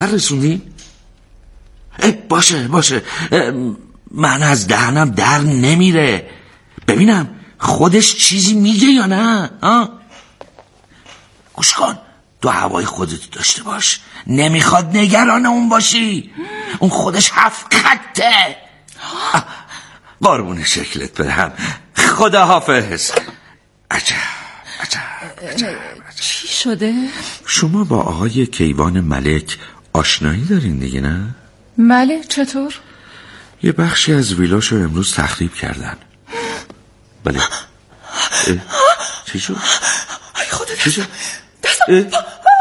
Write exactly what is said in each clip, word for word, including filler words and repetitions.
وقت رسوندین؟ باشه باشه، من از دهنم در نمیره. ببینم خودش چیزی میگه یا نه. ها؟ گوش کن، تو هوای خودتو داشته باش، نمیخواد نگران اون باشی، اون خودش هفت خطه. قربون شکلت برم، خدا حافظ. عجب عجب عجب عجب. چی شده؟ شما با آقای کیوان ملک آشنایی دارین دیگه نه؟ ملک چطور؟ یه بخشی از ویلاشو امروز تخریب کردن. بله. چی شد؟ ای خدا، چی شد؟ دستم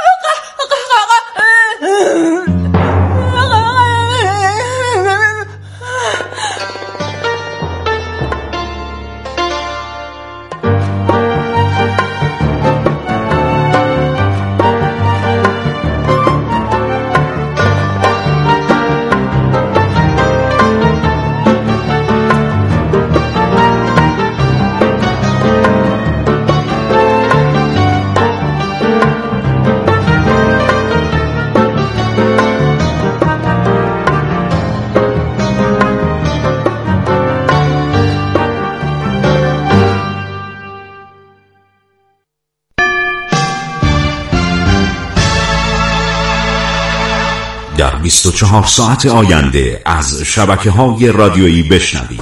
در بیست و چهار ساعت آینده از شبکه‌های رادیویی بشنوید.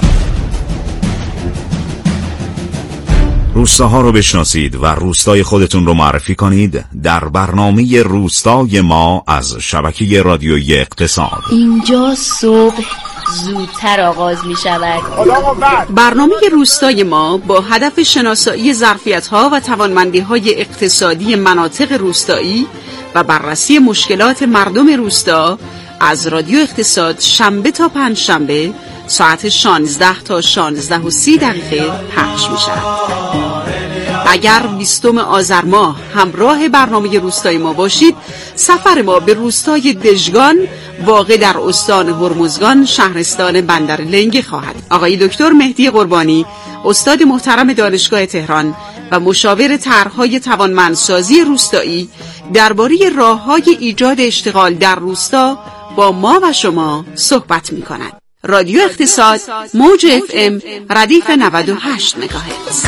روستاها رو بشناسید و روستای خودتون رو معرفی کنید در برنامه روستای ما از شبکه رادیویی اقتصاد. اینجا صبح زودتر آغاز می شود. برنامه روستای ما با هدف شناسایی ظرفیت‌ها و توانمندی‌های اقتصادی مناطق روستایی و بررسی مشکلات مردم روستا از رادیو اقتصاد شنبه تا پنج شنبه ساعت شانزده تا شانزده و سی دقیقه پخش می شود. اگر بیستم آذر ماه همراه برنامه روستای ما باشید، سفر ما به روستای دژگان واقع در استان هرمزگان شهرستان بندر لنگی خواهد. آقای دکتر مهدی قربانی، استاد محترم دانشگاه تهران و مشاور طرح‌های توانمندسازی روستایی، درباره راه‌های ایجاد اشتغال در روستا با ما و شما صحبت می‌کند. رادیو اقتصاد، موج اف ام، ردیف نود و هشت مگاهرتز.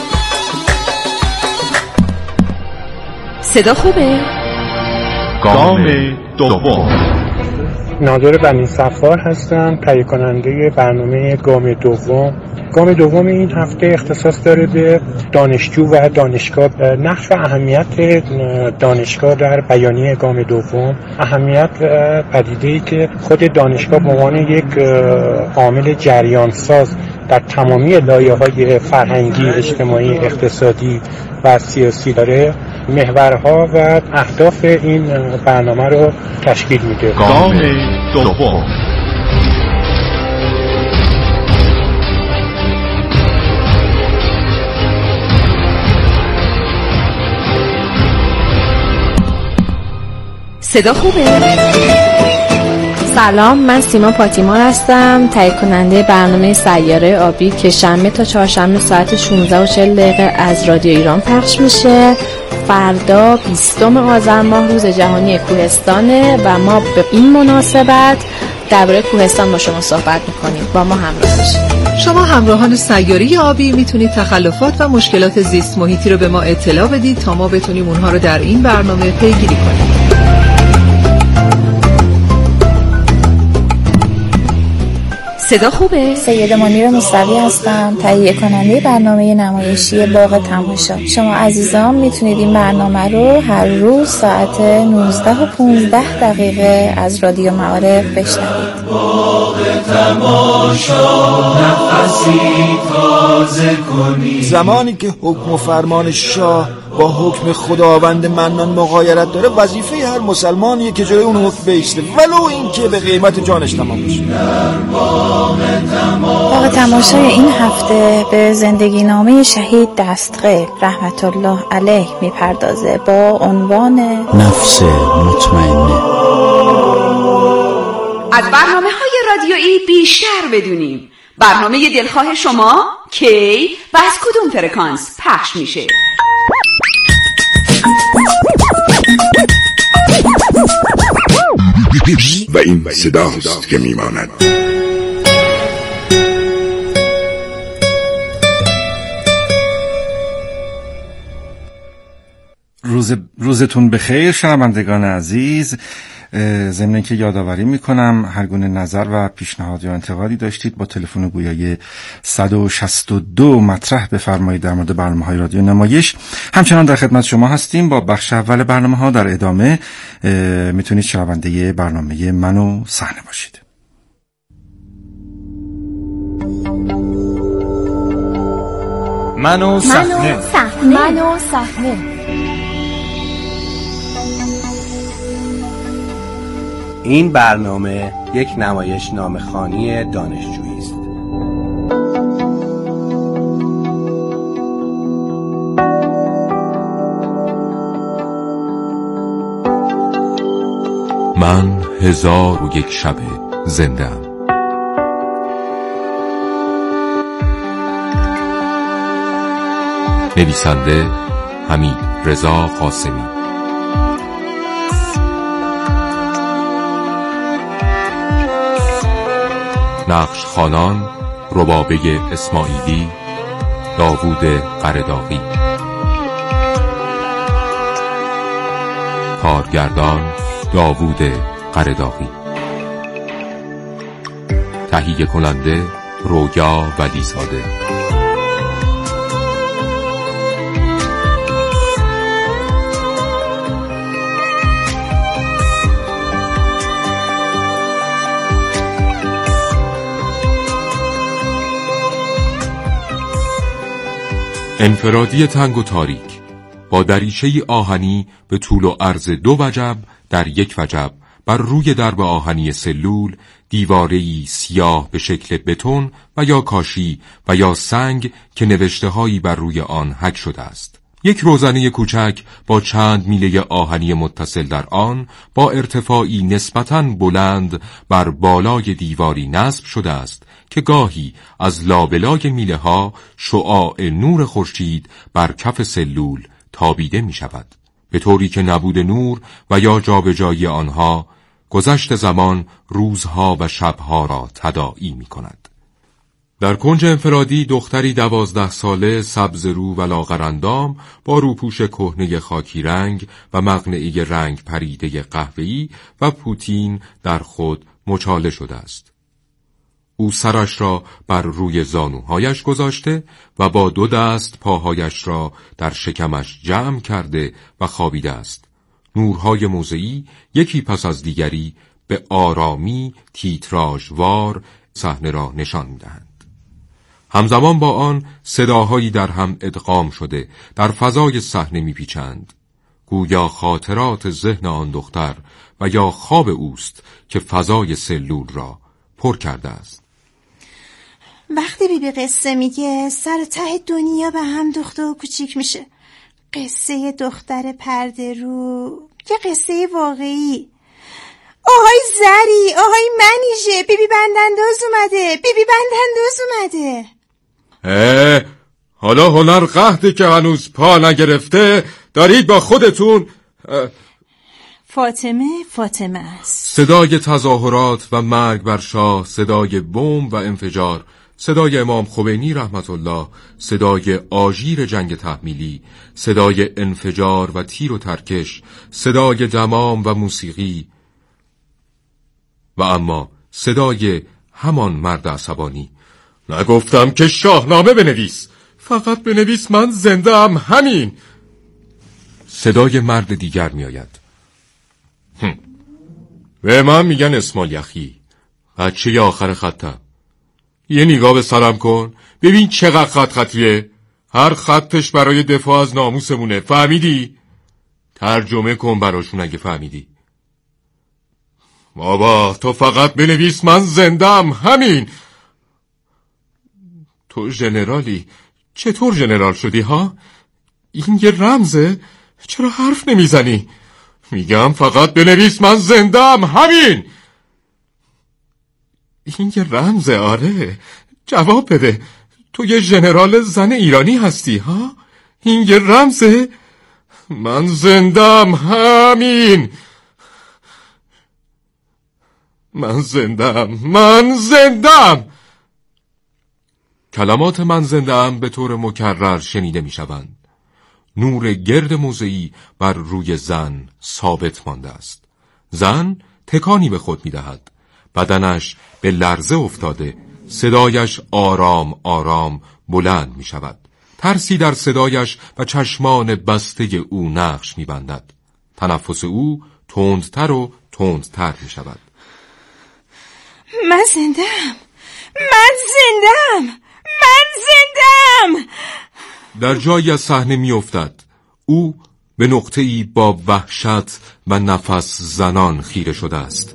صدا خوبه؟ گام دوم. نادر بنی صفار هستم، تهیه کننده برنامه گام دوم. گام دوم این هفته اختصاص داره به دانشجو و دانشگاه. نقش و اهمیت دانشگاه در بیانیه گام دوم، اهمیت پدیده‌ای که خود دانشگاه به عنوان یک عامل جریانساز در تمامی لایه‌های فرهنگی، اجتماعی، اقتصادی و سیاسی داره، محورها و اهداف این برنامه رو تشکیل میده. گام دوم. صدا خوبه؟ سلام، من سیما پاتیمار هستم، تهیه کننده برنامه سیاره آبی که شنبه تا چهارشنبه ساعت شانزده و چهل دقیقه از رادیو ایران پخش میشه. فردا بیستم آذر ماه روز جهانی کوهستانه و ما به این مناسبت درباره کوهستان با شما صحبت میکنیم. با ما همراه باشید. شما همراهان سیاره آبی میتونید تخلفات و مشکلات زیست محیطی رو به ما اطلاع بدید تا ما بتونیم اونها رو در این برنامه پیگیری کنیم. صدا خوبه؟ سید منیر مصطفی هستم، تهیه کننده برنامه نمایشی باغ تماشا. شما عزیزان میتونید این برنامه رو هر روز ساعت نوزده و پانزده دقیقه از رادیو معارف بشنوید. باغ تماشا نفسی تازه کنی. زمانی که حکم و فرمان شاه با حکم خداوند منان مغایرت داره، وظیفه هر مسلمانیه که جلوی اون حکم بیسته، ولو این که به قیمت جانش تمام بشه. باغ تماشای این هفته به زندگی نامه شهید دستغیب رحمت الله علیه میپردازه با عنوان نفس مطمئنه. از برنامه‌های رادیویی بیشتر بدونیم. برنامه دلخواه شما کی و از کدوم فرکانس پخش میشه؟ و این صداست که میماند. روز روزتون بخیر شنوندگان عزیز. ضمن اینکه یادآوری میکنم هر گونه نظر و پیشنهاد یا انتقادی داشتید با تلفن گویای صد و شصت و دو مطرح بفرمایید در مورد برنامه‌های رادیو نمایش. همچنان در خدمت شما هستیم با بخش اول برنامه‌ها. در ادامه میتونید شنونده برنامه من و صحنه باشید. من و صحنه. من و صحنه. این برنامه یک نمایش نامه‌خوانی دانشجویی است. من هزار و یک شب زنده‌ام. نویسنده حمید رضا قاسمی. نقش خوانان: ربابه اسماعیلی، داوود قرداغی. کارگردان: داوود قرداغی. تهیه کننده: رویا ولیزاده. انفرادی تنگ و تاریک با دریچه‌ای آهنی به طول و عرض دو وجب در یک وجب بر روی درب آهنی سلول دیواره‌ای سیاه به شکل بتون و یا کاشی و یا سنگ که نوشته‌هایی بر روی آن حک شده است. یک روزنه کوچک با چند میله آهنی متصل در آن با ارتفاعی نسبتاً بلند بر بالای دیواری نصب شده است که گاهی از لابلای میله ها شعاع نور خورشید بر کف سلول تابیده می شود، به طوری که نبود نور و یا جابجایی آنها گذشت زمان روزها و شبها را تداعی می کند. در کنج انفرادی دختری دوازده ساله سبزرو و لاغرندام با روپوش کهنه خاکی رنگ و مقنعه رنگ پریده قهوه‌ای و پوتین در خود مچاله شده است. او سرش را بر روی زانوهایش گذاشته و با دو دست پاهایش را در شکمش جمع کرده و خوابیده است. نورهای موضعی یکی پس از دیگری به آرامی تیتراژوار صحنه را نشان می‌دهند. همزمان با آن صداهایی در هم ادغام شده در فضای صحنه میپیچند، گویا خاطرات ذهن آن دختر و یا خواب اوست که فضای سلول را پر کرده است. وقتی بی بی قصه میگه سر ته دنیا به هم دوخته و کوچیک میشه. قصه دختر پرده رو، یه قصه واقعی. آهای زری، آهای منیژه، بی بی بندنداز اومده، بی بی بندنداز اومده. اه، حالا هنر قحطی که هنوز پا نگرفته دارید با خودتون. فاطمه فاطمه است. صدای تظاهرات و مرگ بر شاه، صدای بمب و انفجار، صدای امام خمینی رحمت الله، صدای آژیر جنگ تحمیلی، صدای انفجار و تیر و ترکش، صدای دمام و موسیقی و اما صدای همان مرد عصبانی. نگفتم که شاهنامه بنویس، فقط بنویس من زنده ام، همین. صدای مرد دیگر می آید. به من میگن اسماعیل یخی، بچه آخر خطم. یه نگاه به سرم کن، ببین چقدر خط خطیه. هر خطش برای دفاع از ناموسمونه، فهمیدی؟ ترجمه کن براشون اگه فهمیدی. بابا تو فقط بنویس من زندم، همین. تو ژنرالی، چطور ژنرال شدی ها؟ این یه رمزه؟ چرا حرف نمیزنی؟ میگم فقط بنویس من زندم، همین. این یه رمزه، آره. جواب بده، تو یه ژنرال زن ایرانی هستی ها؟ این یه رمزه؟ من زندم، همین. من زندم، من زندم. کلمات من زندم به طور مکرر شنیده می شوند. نور گرد موضعی بر روی زن ثابت مانده است. زن تکانی به خود می دهد. بدنش به لرزه افتاده. صدایش آرام آرام بلند می شود. ترسی در صدایش و چشمان بسته او نقش می بندد. تنفس او تندتر و تندتر می شود. من زندم، من زندم، من زندم. در جایی از صحنه می افتد. او به نقطه‌ای با وحشت و نفس زنان خیره شده است.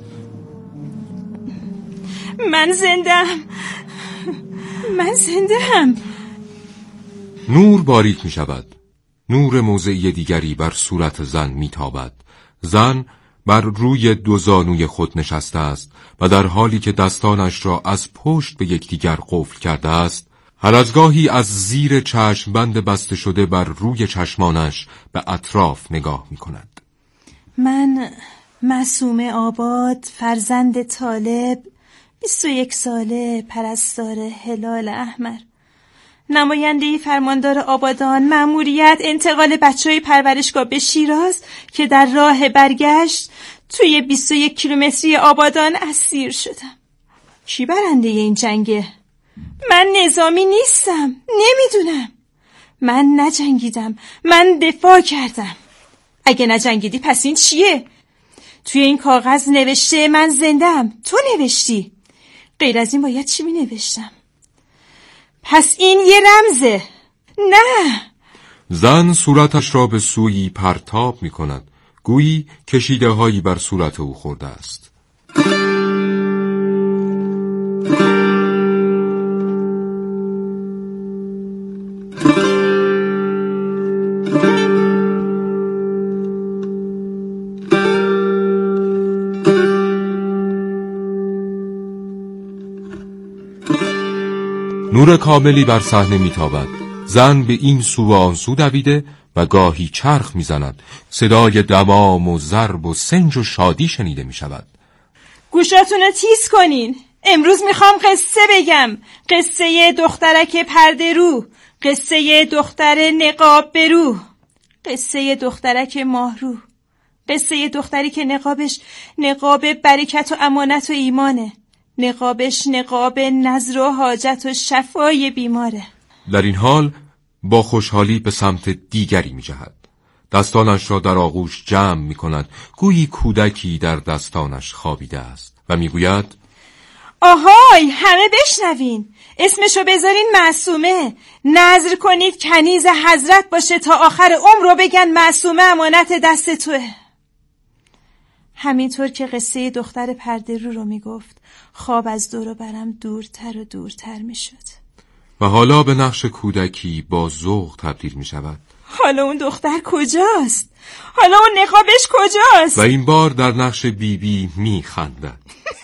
من زندم، من زندم. نور باریک می شود. نور موضعی دیگری بر صورت زن می تابد. زن بر روی دو زانوی خود نشسته است و در حالی که دستانش را از پشت به یکدیگر قفل کرده است، هر از گاهی از زیر چشم بند بسته شده بر روی چشمانش به اطراف نگاه می کند. من معصومه آباد، فرزند طالب، بیست و یک ساله، پرستار هلال احمر، نماینده فرماندار آبادان، مأموریت انتقال بچه‌های پرورشگاه به شیراز که در راه برگشت توی بیست و یک کیلومتری آبادان اسیر شدم. کی برنده این جنگه؟ من نظامی نیستم، نمیدونم. من نجنگیدم، من دفاع کردم. اگه نجنگیدی پس این چیه؟ توی این کاغذ نوشته من زندم، تو نوشتی. غیر از این باید چی می نوشتم؟ پس این یه رمزه. نه. زن صورتش را به سویی پرتاب می کند. گویی کشیده هایی بر صورت او خورده است. نور کاملی بر صحنه میتابد. زن به این سو و آن سو دویده و گاهی چرخ میزند. صدای دمام و ضرب و سنج و شادی شنیده میشود. گوشاتون رو تیز کنین. امروز میخوام قصه بگم. قصه دخترک پرده رو، قصه دختر نقاب برو، قصه دخترک ماهرو، قصه دختری که نقابش نقاب برکت و امانت و ایمانه، نقابش نقاب نظر و حاجت و شفای بیماره. در این حال با خوشحالی به سمت دیگری می جهد. دستانش را در آغوش جمع می کند. گویی کودکی در دستانش خوابیده است و می گوید آهای همه بشنوین، اسمشو بذارین معصومه، نظر کنید کنیز حضرت باشه تا آخر عمر رو بگن معصومه امانت دست توه. همینطور که قصه دختر پرده رو رو می گفت، خواب از دور و برم دورتر و دورتر می شد. و حالا به نقش کودکی با ذوق تبدیل می شود. حالا اون دختر کجاست؟ حالا اون نقابش کجاست؟ و این بار در نقش بیبی می خندد.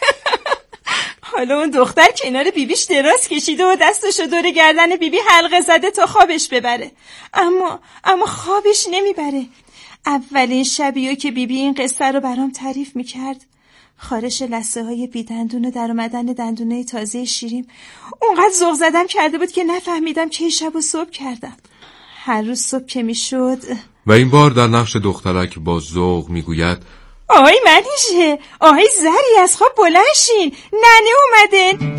حالا اون دختر کنار بیبیش دراز کشیده و دستشو دور گردن بیبی حلقه زده تا خوابش ببره. اما اما خوابش نمیبره. اولین شبیه که بیبی این قصه رو برام تعریف میکرد، خارش لثه های بی دندون و در اومدن دندونه تازه شیرین اونقدر ذوق زدم کرده بود که نفهمیدم که شب و صبح کردم. هر روز صبح که میشد و این بار در نقش دخترک با ذوق میگوید آهای منیشه، آهای زری از خواب بلند شین، ننه اومده.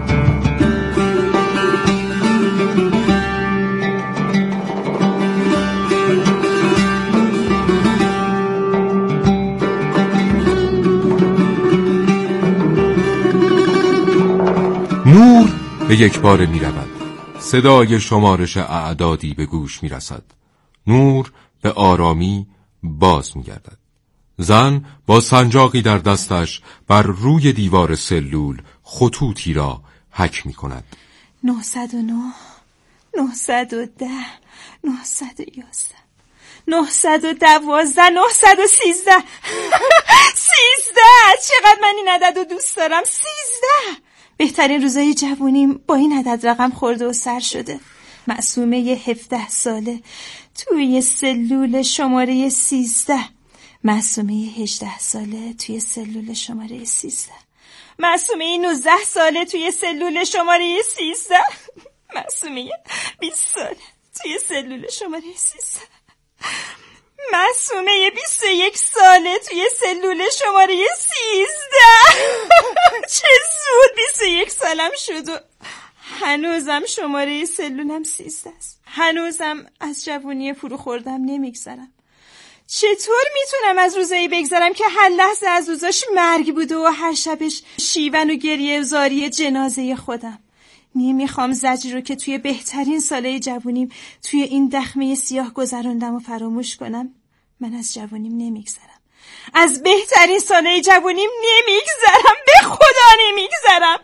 نور به یک بار می رود. صدای شمارش اعدادی به گوش می رسد. نور به آرامی باز می گردد. زن با سنجاقی در دستش بر روی دیوار سلول خطوطی را حک می کند. نهصد و نه، نهصد و ده، نهصد و یازده، نهصد و دوازده، نهصد و سیزده. سیزده! چقدر من این عدد رو دوست دارم. سیزده! بهترین روزای جوونیم با این عدد رقم خورده و سر شده. معصومه هفده ساله توی سلول شماره سیزده. معصومه هجده ساله توی سلول شماره سیزده. معصومه نوزده ساله توی سلول شماره سیزده. معصومه بیست ساله توی سلول شماره سیزده. معصومه بیست و یک ساله توی سلول شماره سیزده. چه زود بیست و یک سالم شد و هنوزم شماره سلولم سیزده است. هنوزم از جوونی فرو خوردم نمیگذرم. چطور میتونم از روزایی بگذرم که هر لحظه از روزاش مرگ بوده و هر شبش شیون و گریه زاری جنازه خودم؟ نمیخوام زجر رو که توی بهترین ساله جوونیم توی این دخمه سیاه گذراندم و فراموش کنم. من از جوونیم نمیگذرم. از بهترین ساله جوونیم نمیگذرم. به خدا نمیگذرم.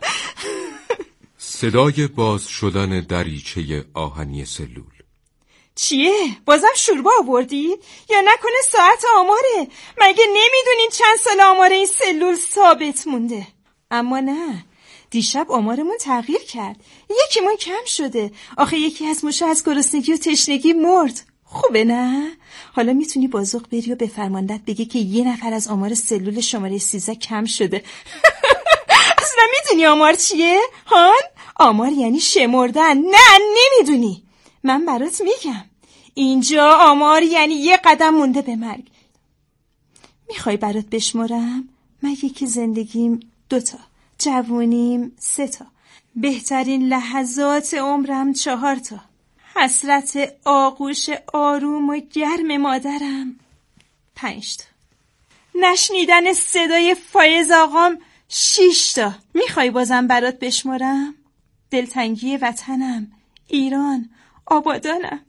صدای باز شدن دریچه آهنی سلول. چیه؟ بازم شوربا آوردید؟ یا نکنه ساعت آماره؟ مگه نمیدونین چند سال آمار این سلول ثابت مونده؟ اما نه، دیشب آمارمون تغییر کرد. یکیمون کم شده. آخه یکی از موشا از گرسنگی و تشنگی مرد. خوبه نه؟ حالا میتونی بازوق بری و به فرماندت بگی که یه نفر از آمار سلول شماره سیزده کم شده. اصلا میدونی آمار چیه؟ هان؟ آمار یعنی شمردن. نه نمیدونی. من برات میگم. اینجا آمار یعنی یه قدم مونده به مرگ. میخوای برات بشمرم؟ من یکی زندگیم دوتا، جوونیم سه تا، بهترین لحظات عمرم چهار تا، حسرت آغوش آروم و گرم مادرم پنج تا، نشنیدن صدای فایز آقام شیش تا. میخوای بازم برات بشمرم؟ دلتنگی وطنم، ایران، آبادانم.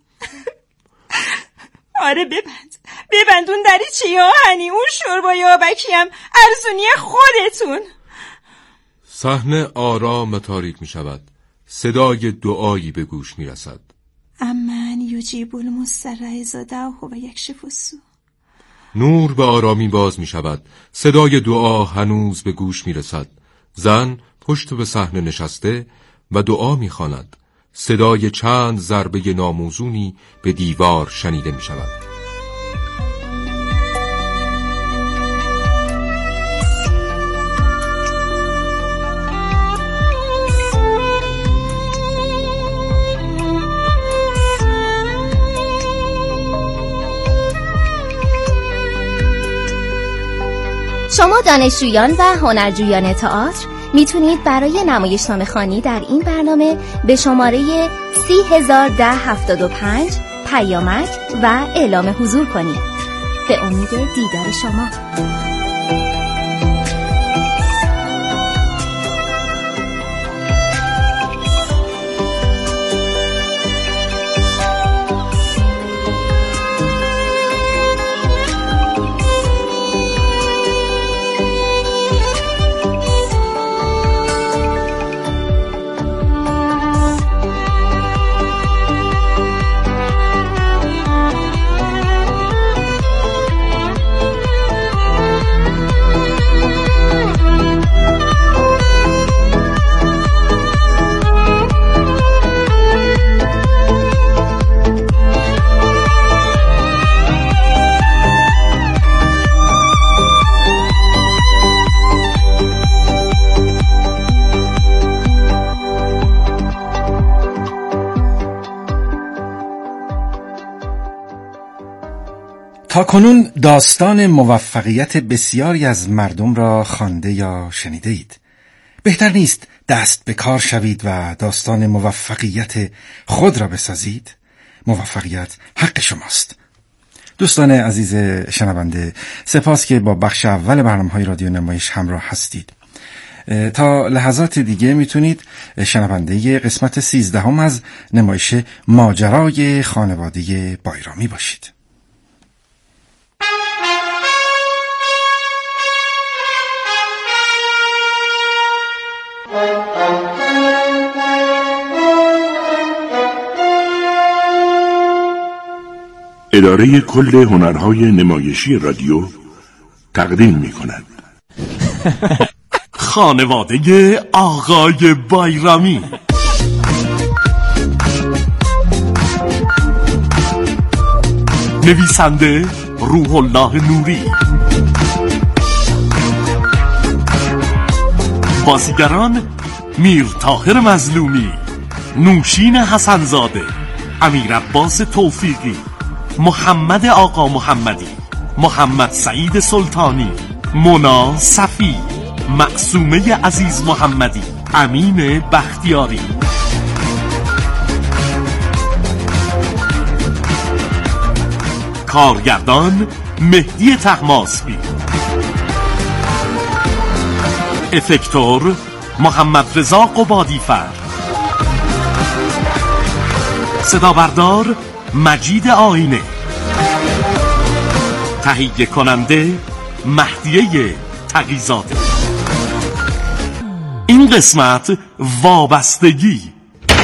آره ببند ببند اون دریچه آهنی، اون شوربای آبکیم، ارزونی خودتون. صحنه آرام و تاریک می شود. صدای دعایی به گوش می رسد. امن یجیب المضطر اذا دعاه و یکشف السوء. نور به آرامی باز می شود. صدای دعا هنوز به گوش می رسد. زن پشت به صحنه نشسته و دعا می خواند. صدای چند ضربه ناموزونی به دیوار شنیده می شود. شما دانشجویان و هنرجویان تئاتر میتونید برای نمایشنامه خوانی در این برنامه به شماره سی هزار ده هفتاد و پنج پیامک و اعلام حضور کنید. به امید دیدار شما. تا کنون داستان موفقیت بسیاری از مردم را خوانده یا شنیده اید. بهتر نیست دست به کار شوید و داستان موفقیت خود را بسازید؟ موفقیت حق شماست. دوستان عزیز شنونده، سپاس که با بخش اول برنامه‌های رادیو نمایش همراه هستید. تا لحظات دیگه میتونید شنونده قسمت سیزدهم از نمایش ماجرای خانواده بایرامی باشید. اداره کل هنرهای نمایشی رادیو تقدیم می کند خانواده آقای بایرامی. نویسنده روح الله نوری، بازیگران میر طاهر مظلومی، نوشین حسنزاده، امیر عباس توفیقی، محمد آقا محمدی، محمد سعید سلطانی، مونا صفی، معصومه عزیز محمدی، امین بختیاری. کارگردان مهدی طهماسبی، افکتور محمد رضا قبادیفر، صدا بردار مجید آینه، تهیه کننده مهدیه تقی‌زاده. این قسمت وابستگی.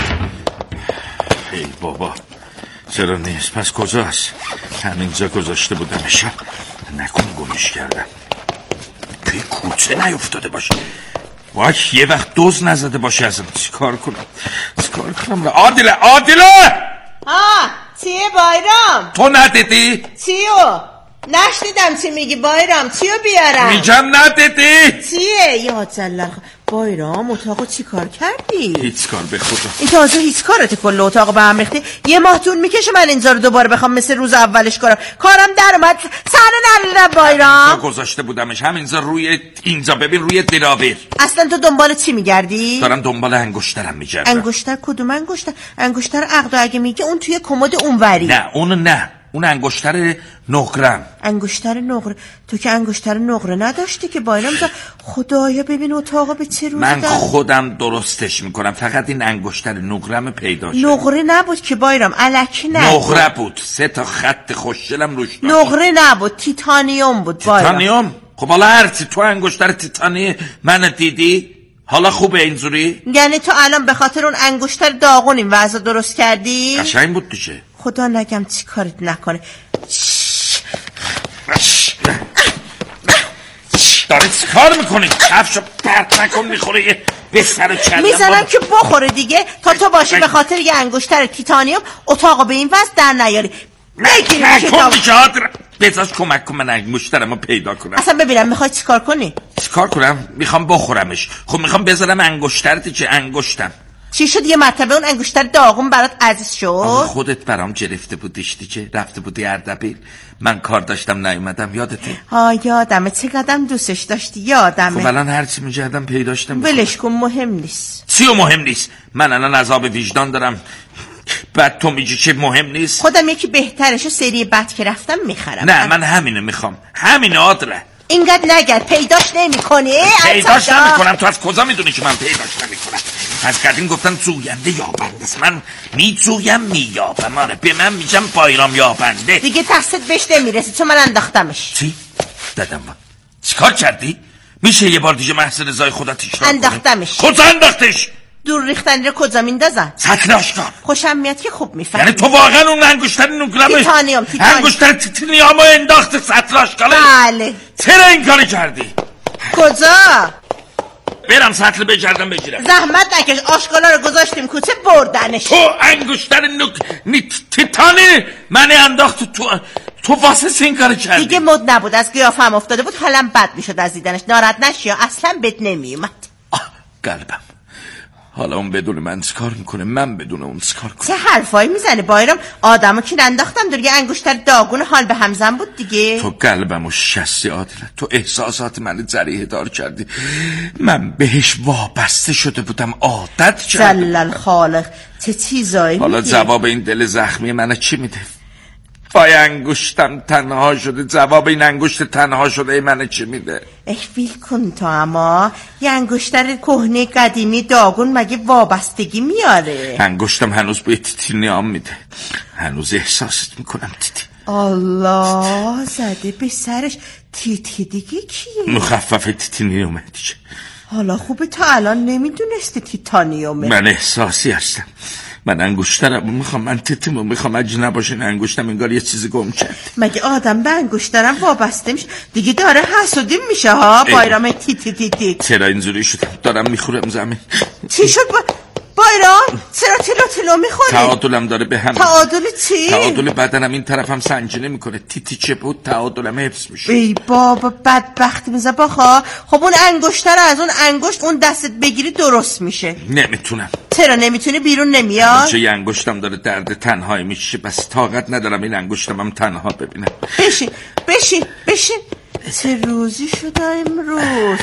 ای بابا چرا نیست؟ پس کجاست؟ همینجا گذاشته بودمش. نکن گمش کردم. توی کوچه نیفتاده باشه. وای یه وقت دوز نزده باشه ازم. چی کار کنم؟ چی کار کنم؟ عادله عادله ها چیه بایرام؟ تو ندیدی؟ چیو؟ نشنیدم چی میگی بایرام. چیو بیارم؟ میگم ندیدی؟ چیه؟ یا جلال بایرام اتاقو چی کار کردی؟ هیچ کار به خدا. این تازه هیچ کارت کل اتاقو به هم ریختی. یه ماه طول میکشه من اینجا رو دوباره بخوام مثل روز اولش کارم کارم در اومد. سر نریدم بایرام. گذاشته بودمش همینجا روی اینجا. ببین روی دراویر. اصلا تو دنبال چی میگردی؟ دارم دنبال انگشترم میگردم. انگشتر کدوم انگشتر؟ انگشتر عقد و اگه میگه اون توی کمد اونوری. نه اون نه، اون انگشتر نقرم. انگشتر نقره؟ تو که انگشتر نقره نداشتی که بایرام جا. خدایا ببین اتاقا به چه روزی من دار. خودم درستش میکنم. فقط این انگشتر نقرم پیدا شد. نقره نبود که بایرام، الکی نه. نقره بود. سه تا خط خوشگلم روش داشت. نقره نبود، تیتانیوم بود بایرام. تیتانیوم؟ خب حالا هرچی تو انگشتر تیتانی من دیدی؟ حالا خوبه اینجوری؟ یعنی تو الان به خاطر اون انگشتر داغون این وضع درست کردی؟ قشنگ بود دیگه. خدا نگم چی کارت نکنه. داری چی کار میکنی؟ کفشو پرت نکن میخوره یه به سر کلم. میزنم که بخوره دیگه تا تو باشه به خاطر یه انگشتر تیتانیوم اتاقو به این وضع در نیاری. بگیری کتاب بذار کمک کن من انگشترمو پیدا کنم. اصلا ببینم میخوای چی کار کنی؟ چی کار کنم؟ میخوام بخورمش. خب میخوام بذارم انگشترت چه انگشتم. چی شد یه مرتبه اون انگشتر داغون برات عزیز شد؟ خودت برام گرفته بودیش دیگه. رفته بودی اردبیل من کار داشتم نیومدم. یادته؟ ها یادمه. چه قدم دوستش داشتی. یادمه. خب الان هرچی میگردم پیداشتم. ولش کن مهم نیست. چیو مهم نیست؟ من الان عذاب وجدان دارم. بعد تو میگی که مهم نیست؟ خودم یکی بهترشو سری بعد که رفتم میخرم. نه من همینو میخوام. همینه عادله. اینقدر نگرد. پیداش نمی کنی؟ پیداش نمی کنم. تو از کجا میدونی که من پیداش نمی کنم؟ از قدیم گفتن زوینده یابنده است. من میزویم مییابم. آره به من میگم بایرام یابنده. دیگه تحصیل بهش نمیرسی چون من انداختمش. چی؟ دادم با چیکار کردی؟ میشه یه بار دیگه محض رضای خدا تکرار کنی؟ انداختمش. کجا انداختش؟ دور ریختن رو کجا میندازن؟ سطل آشکار. خوشم میاد که خوب میفهمی. یعنی تو واقعا اون انگشتر نقرم تیتانیوم تیتانیوم انگشتر تیتانیومو انداخت سطل آشکار؟ بله. چرا این کاری کردی؟ کجا؟ برم سطل بگردم بگیرم. زحمت نکش. آشکالا رو گذاشتیم کوچه بردنش. تو انگشتر نک... نی... تیتانی من انداخت تو تو واسه این کار کردی. دیگه مد نبود. از قیافم افتاده بود. حالم بد میشد از دیدنش. ناراحت نشی اصلا بد نمیومد. قلبم حالا اون بدون من چیکار میکنه؟ من بدون اون چیکار کنم؟ چه حرفایی میزنه بایرام؟ آدمو که انداختم دور یه انگشتر داغون حال به همزن بود دیگه. تو قلبمو شستی عادله. تو احساسات من جریحه دار کردی. من بهش وابسته شده بودم. عادت کردم. جلال خالق چه چیزایی حالا میگی؟ جواب این دل زخمی من چی میده؟ وای انگشتم تنها شده. جواب این انگشت تنها شده من چی میده؟ احویل کن تو. اما یه انگشتر کهنه قدیمی داغون مگه وابستگی میاره؟ انگشتم هنوز بوی تیتانیوم میده. هنوز احساست میکنم تیتی. الله زده به سرش. تیتی دیگه کیه؟ مخفف تیتانیومه دیگه. حالا خوبه تا الان نمیدونستی تیتانیومه. من احساسی هستم. من انگشترم میخوام. من تیتیمو میخوام. اگه نباشه این انگشتم انگار یه چیزی گم کرد. مگه آدم به انگشترم وابسته میشه؟ دیگه داره حسودی میشه ها. بایرام تیتی تیتی. چرا اینجوری شدم؟ دارم میخورم زمین. چی شد با... بایرام چرا تلو تلو میخوری؟ تعادلم داره به هم. تعادل چی؟ تعادل بدنم این طرفم سنجی نمیکنه. تیتی چه بود تعادلم حفظ میشه. ای بابا بدبختی میزه باخا. خب اون انگشتر رو از اون انگشت اون دستت بگیری درست میشه. نمیتونم. چرا نمیتونی؟ بیرون نمیاد؟ چه انگشتم داره درد تنهایی میشه، بس طاقت ندارم این انگشتم هم تنها ببینم. بشین بشین بشین. چه روزی شده امروز؟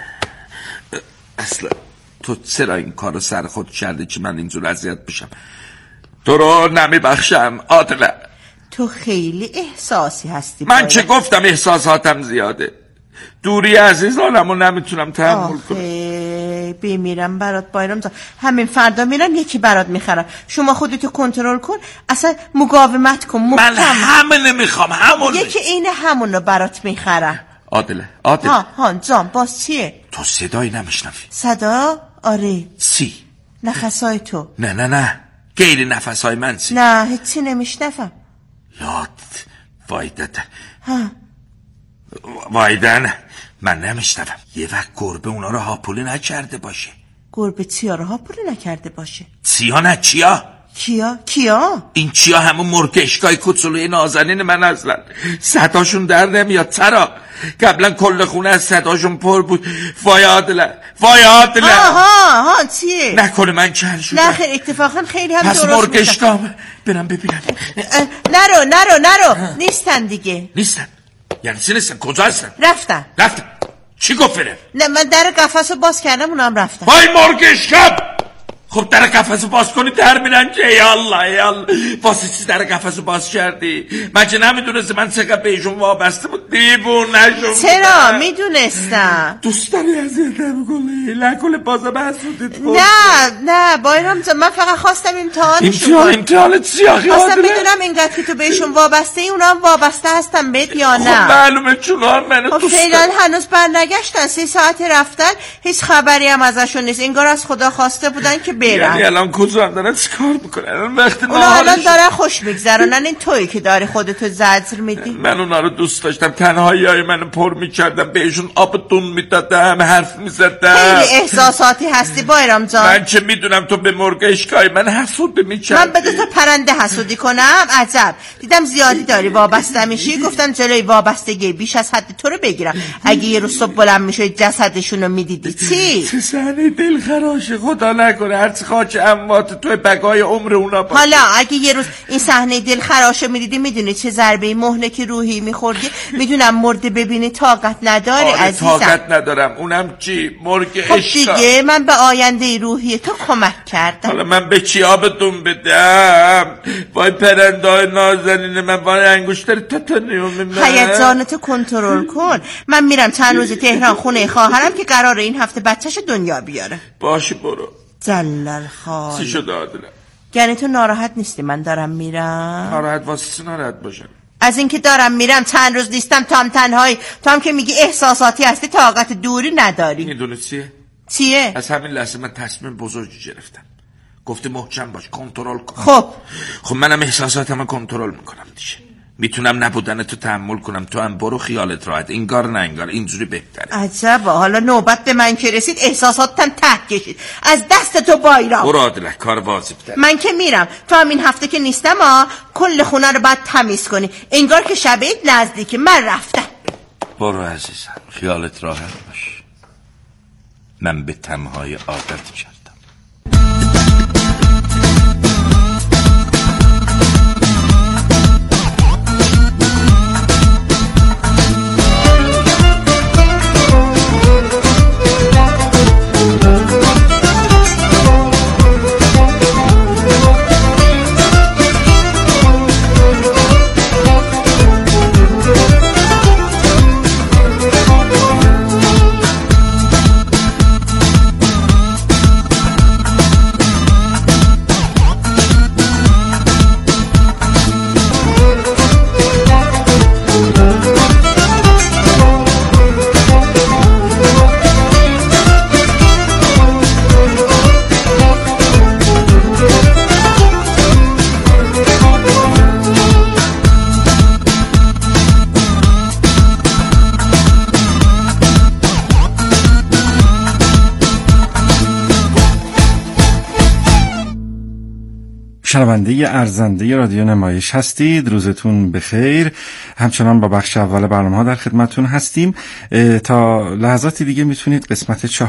اصلا تو چرا این کارو سر خود کردی که من اینجور اذیت بشم؟ تو رو نمیبخشم عادله. تو خیلی احساسی هستی. من چه گفتم احساساتم زیاده. دوری عزیزانمو نمیتونم تحمل کنم. آخه بمیرم برات بایرام جان. همین فردا میرن یکی برات میخرم. شما خودتو کنترل کن، اصلا مقاومت کن. محکم. من همه نمیخوام، همون یکی این همونو برات میخرم. عادله عادله. ها هان جان باز چیه؟ تو صدایی نمیشنفی؟ صدا؟ آره. سی نفسای تو؟ نه نه نه غیر نفسای من سی. نه هیچی نمیشنفم. یاد وایدت ها وایدن من نمیشنفم. یه وقت گربه اونا رو هاپوله نکرده باشه. گربه چیا رو هاپوله نکرده باشه؟ چیا نه چیا؟ کیا؟ کیا؟ این چیا همون مرغ اشکای کوچولوی نازنین من اصلا صداشون در نمیاد. چرا؟ قبلا کل خونه از صداشون پر بود. وای عادله وای عادله. آها ها چیه؟ نکنه من کل شدم. نه خیر اتفاقا خیلی هم درست پس مرغ اشکام برم ببینم. نرو نرو نرو. نیستن دیگه. نیستن؟ یعنی چی نیستن؟ کجا هستن؟ رفتن. رفتن چی گفت بره؟ نه من در قفسو باز کردم اونا هم رفتن. وای مرغ اشکام. خب در قفسو باز کنی در میرن که یا الله یا الله. واسه چی در قفسو باز کردی؟ من چه نمیدونستی من چقدر بهشون وابسته بود. دیوونه شدم. چرا میدونستم؟ دوست داری اذیتم کنی؟ نکنه بازم حسودیت بود. نه نه بایرام جان من فقط خواستم امتحانشون امتحان امتحان چی آخه؟ خواستم بدونم اینقدر که تو بهشون وابسته ای اونا هم وابسته هستن بهت یا نه. خب معلومه چون هم منو خب دوست فعلا هنوز برنگشتن. سه ساعت رفتن هیچ خبری هم ازشون نیست. انگار از خدا خواسته بودن که برن. یعنی الان کجا هم دارن چیکار میکنن؟ وقتی اونا الان دارن خوش میگذرونن. این تویی که داری خودتو زجر میدی. من اونا رو دوست داشتم. تنهایی های منو پر میکردم، بهشون آب دون میدادم، حرف میزدم. خیلی احساساتی هستی بایرام جان. من چه میدونم تو به مرغ اشکای من حسود میکردی. من به دو تا پرنده حسودی کنم؟ عجب. دیدم زیادی داری وابسته میشی، گفتم جلوی وابستگی بیش از حد تو رو بگیرم. اگه یه روز صبح بلند میشی جسدشون رو میدیدی چی؟ چه صحنه دلخراشه. خدا نکنه هرچی خاک اموات تو بقای عمر اونا باشه. حالا اگه یه روز این صحنه دلخراشه میدیدی میدونی چه ضربه مهلکی روحی میخوردی؟ میدونم مرده ببینی طاقت نداری. آره عزیزم طاقت ندارم. اونم چی؟ مرغ خب اشکا. دیگه من به آینده روحی تو کمک کردم. حالا من به چی آبتون بدم؟ وای پرندای نازنین من، وای انگشتر تاتانیوم من. هیجانتو کنترل کن. من میرم چند روز تهران خونه خواهرم که قراره این هفته بچه‌شو دنیا بیاره. باشه برو. جلال خال. چی شده عادله؟ یعنی تو ناراحت نیستی من دارم میرم؟ ناراحت واسه چی ناراحت باشم؟ از اینکه دارم میرم چند روز نیستم تو هم تنهایی. تو هم که میگی احساساتی هستی طاقت دوری نداری. میدونی چیه؟ چیه؟ از همین لحظه من تصمیم بزرگی گرفتم. گفته محکم باش، کنترل کن. خب خب منم احساساتمو کنترل میکنم دیگه. میتونم نبودن تو تحمل کنم. تو هم برو خیالت راحت. انگار نه انگار اینجوری بهتره. عجبا. حالا نوبت به من که رسید احساساتم ته کشید از دست تو بایرام. برو عادله کار واجب داره. من که میرم تو همین هفته که نیستم ها کل خونه رو باید تمیز کنی. انگار که شب عید نزدیک. من رفتم. برو عزیزم خیالت راحت باش. من به تنهایی عادت کردم. شنونده ارزنده رادیو نمایش هستید. روزتون بخیر. همچنان با بخش اول برنامه ها در خدمتون هستیم. تا لحظاتی دیگه میتونید قسمت چهار